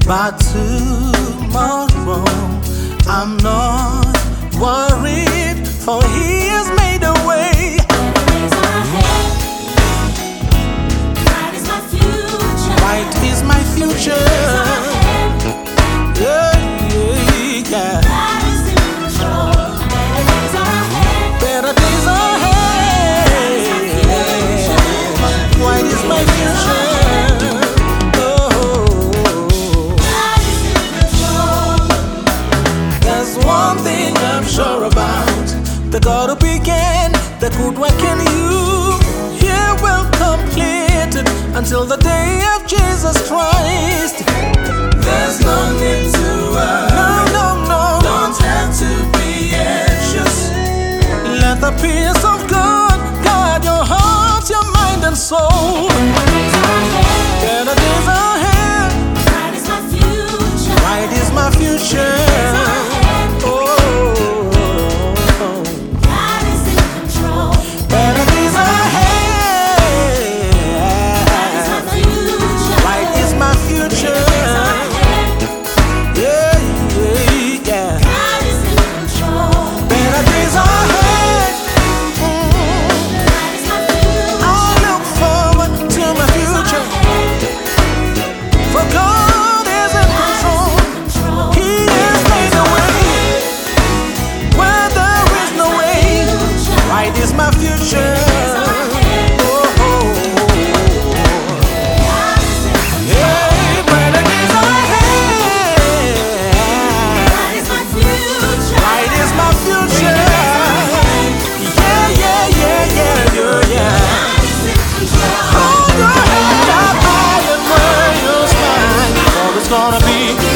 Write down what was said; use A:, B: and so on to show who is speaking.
A: But tomorrow I'm not worried, for He has made a way.
B: Bright is my future.
A: Bright is my future. Yeah, yeah, yeah.
B: God is in control. Better days are ahead.
A: Better days ahead. White is my future. One thing I'm sure about: the God who began the good work in you, He will complete it until the day of Jesus Christ. There's no need to worry. No. Don't have to be anxious. Let the peace of God guide your heart, your mind, and soul. Better days ahead.
B: Bright is my future.
A: Bright is my future. My future. Gonna be